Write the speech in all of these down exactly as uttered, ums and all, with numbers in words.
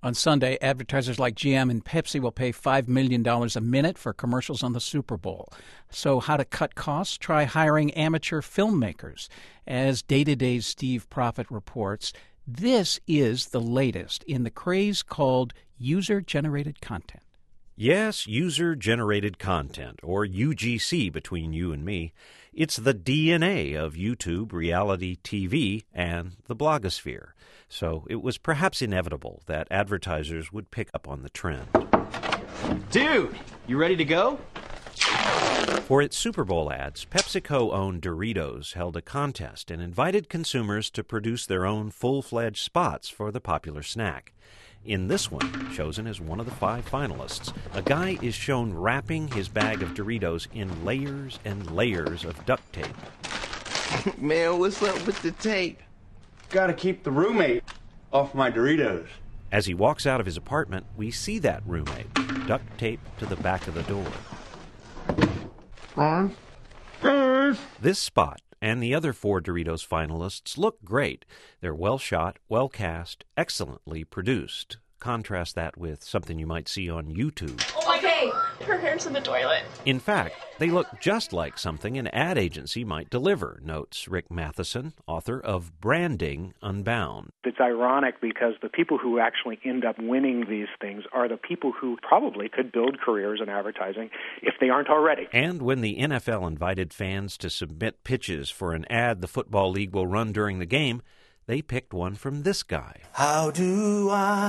On Sunday, advertisers like G M and Pepsi will pay five million dollars a minute for commercials on the Super Bowl. So how to cut costs? Try hiring amateur filmmakers. As Day-to-Day's Steve Proffitt reports, this is the latest in the craze called user-generated content. Yes, user-generated content, or U G C between you and me. It's the D N A of YouTube, reality T V, and the blogosphere. So it was perhaps inevitable that advertisers would pick up on the trend. Dude, you ready to go? For its Super Bowl ads, PepsiCo-owned Doritos held a contest and invited consumers to produce their own full-fledged spots for the popular snack. In this one, chosen as one of the five finalists, a guy is shown wrapping his bag of Doritos in layers and layers of duct tape. Man, what's up with the tape? Gotta keep the roommate off my Doritos. As he walks out of his apartment, we see that roommate, duct taped to the back of the door. Ron? This spot and the other four Doritos finalists look great. They're well shot, well cast, excellently produced. Contrast that with something you might see on YouTube. Okay, her hair's in the toilet. In fact, they look just like something an ad agency might deliver, notes Rick Matheson, author of Branding Unbound. It's ironic because the people who actually end up winning these things are the people who probably could build careers in advertising if they aren't already. And when the N F L invited fans to submit pitches for an ad the Football League will run during the game, they picked one from this guy. How do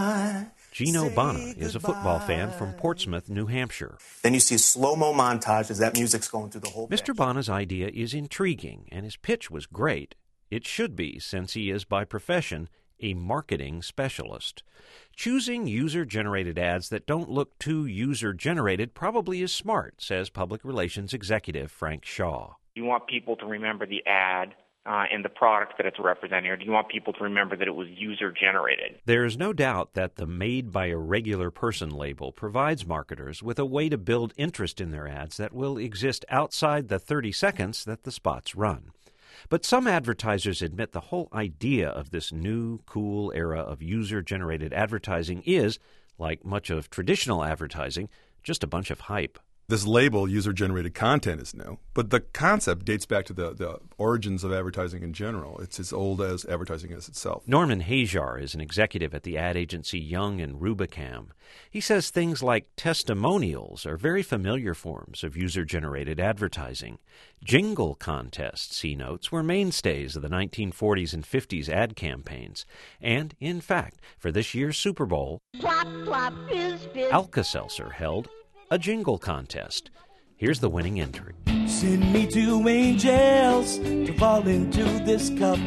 I Gino Bana is a football fan from Portsmouth, New Hampshire. Then you see a slow-mo montage as that music's going through the whole Mister bench. Bana's idea is intriguing, and his pitch was great. It should be, since he is by profession a marketing specialist. Choosing user-generated ads that don't look too user-generated probably is smart, says public relations executive Frank Shaw. You want people to remember the ad Uh, and the product that it's representing, or do you want people to remember that it was user-generated? There is no doubt that the made by a regular person label provides marketers with a way to build interest in their ads that will exist outside the thirty seconds that the spots run. But some advertisers admit the whole idea of this new, cool era of user-generated advertising is, like much of traditional advertising, just a bunch of hype. This label, user-generated content, is new, but the concept dates back to the, the origins of advertising in general. It's as old as advertising is itself. Norman Hajar is an executive at the ad agency Young and Rubicam. He says things like testimonials are very familiar forms of user-generated advertising. Jingle contests, he notes, were mainstays of the nineteen forties and fifties ad campaigns. And, in fact, for this year's Super Bowl, Plop, plop, fizz, fizz. Alka-Seltzer held a jingle contest. Here's the winning entry. Send me two angels to fall into this cup.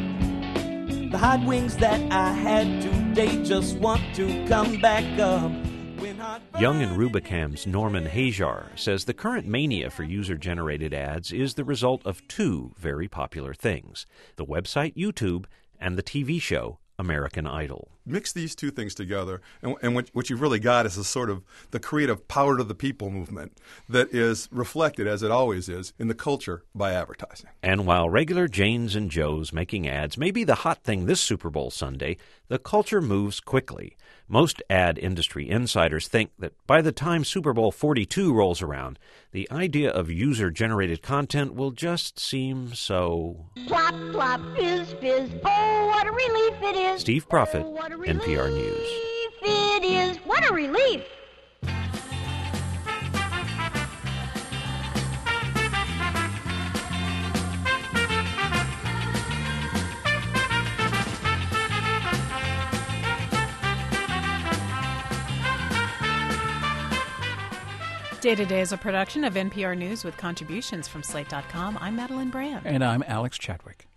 The hot wings that I had today just want to come back up. Young and Rubicam's Norman Hajar says the current mania for user-generated ads is the result of two very popular things: the website YouTube and the T V show American Idol. Mix these two things together, and, and what, what you've really got is a sort of the creative power to the people movement that is reflected, as it always is, in the culture by advertising. And while regular Janes and Joes making ads may be the hot thing this Super Bowl Sunday, the culture moves quickly. Most ad industry insiders think that by the time Super Bowl forty-two rolls around, the idea of user-generated content will just seem so... Plop, plop, fizz, fizz. Oh, what a relief it is. Steve Proffitt, oh, what a N P R News. It is. What a relief. Day to Day is a production of N P R News with contributions from Slate dot com. I'm Madeline Brand. And I'm Alex Chadwick.